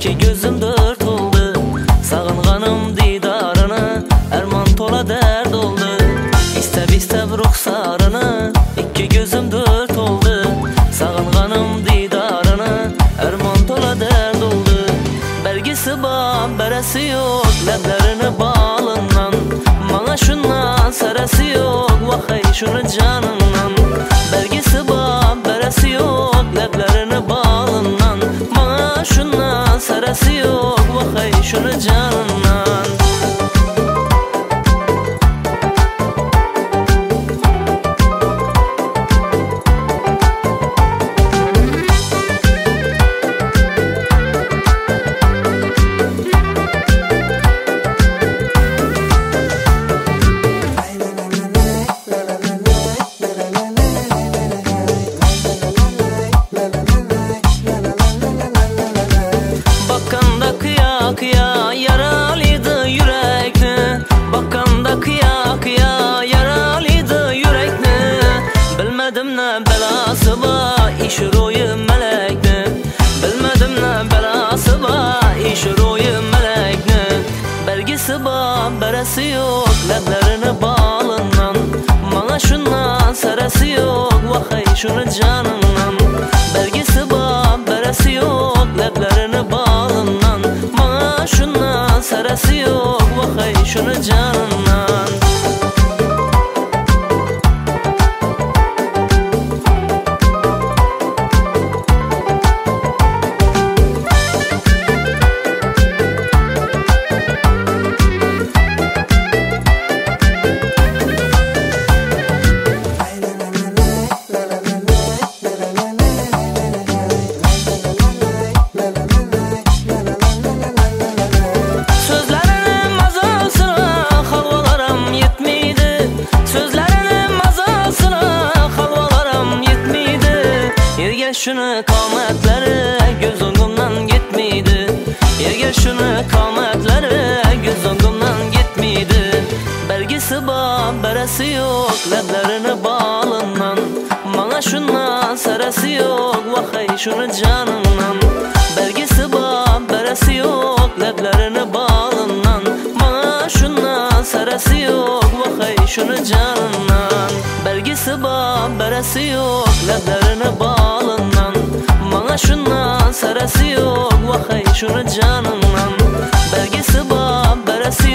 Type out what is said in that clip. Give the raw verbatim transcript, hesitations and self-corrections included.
İki gözüm dört oldu, sağınğanım didarını, erman tola dert oldu. İstep istep ruhsarını, iki gözüm dört oldu, sağınğanım didarını, erman tola dert oldu. Belgisi bağ beresi yok, leblerini bağlından, bana şundan seresi yok, vakay şunu canından. Belgisi bağ beresi yok, leblerini bağlından, bana şundan seresi yok, vakay şunu canından. Bakanda kıya kıya yaralıydı yürekli, bakanda kıya kıya yaralıydı yürekli. Bilmedim ne belası var, iş royu melekli. Bilmedim ne belası var, iş royu melekli. Belgisi var beresi yok, leblerini bağlından, bana şundan seresi yok, vakay şunu canından. Belgisi var beresi yok, leblerini bağlından, bana şundan seresi yok, vakay şunu canından. Yerge şunu kametleri göz ongumdan gitmeydi. Yerge şunu kametleri göz ongumdan gitmeydi. Belgisi bağ beresi yok, leblerini bağlından, bana şundan seresi yok, vakay şunu canından. Belgisi bağ beresi yok, leblerini bağlından, bana şundan seresi yok, vakay şunu canından. Belgisi bağ beresi yok, leblerini bağlından, bana şundan seresi yok, vakay şunu canından. Belgisi bağ beresi